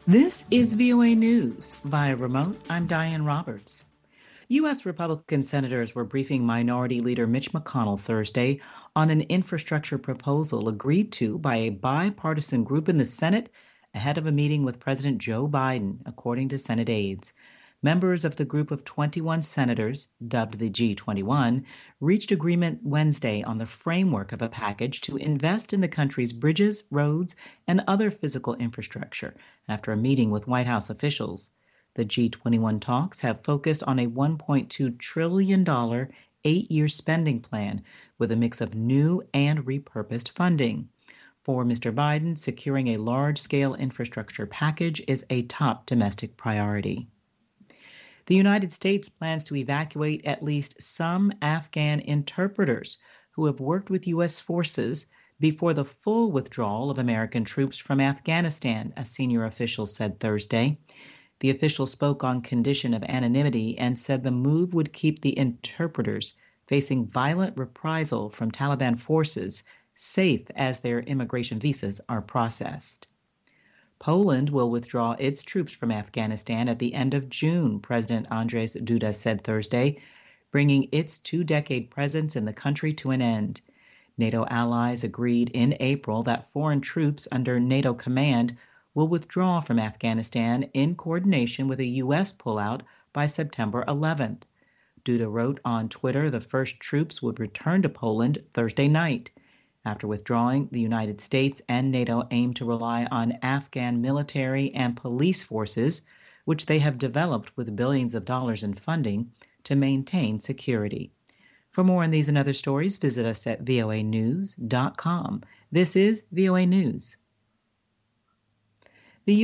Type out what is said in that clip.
This is VOA News. Via remote, I'm Diane Roberts. U.S. Republican senators were briefing Minority Leader Mitch McConnell Thursday on an infrastructure proposal agreed to by a bipartisan group in the Senate ahead of a meeting with President Joe Biden, according to Senate aides. Members of the group of 21 senators, dubbed the G21, reached agreement Wednesday on the framework of a package to invest in the country's bridges, roads, and other physical infrastructure after a meeting with White House officials. The G21 talks have focused on a $1.2 trillion 8-year spending plan with a mix of new and repurposed funding. For Mr. Biden, securing a large-scale infrastructure package is a top domestic priority. The United States plans to evacuate at least some Afghan interpreters who have worked with U.S. forces before the full withdrawal of American troops from Afghanistan, a senior official said Thursday. The official spoke on condition of anonymity and said the move would keep the interpreters facing violent reprisal from Taliban forces safe as their immigration visas are processed. Poland will withdraw its troops from Afghanistan at the end of June, President Andrzej Duda said Thursday, bringing its 2-decade presence in the country to an end. NATO allies agreed in April that foreign troops under NATO command will withdraw from Afghanistan in coordination with a U.S. pullout by September 11th. Duda wrote on Twitter the first troops would return to Poland Thursday night. After withdrawing, the United States and NATO aim to rely on Afghan military and police forces, which they have developed with billions of dollars in funding, to maintain security. For more on these and other stories, visit us at voanews.com. This is VOA News.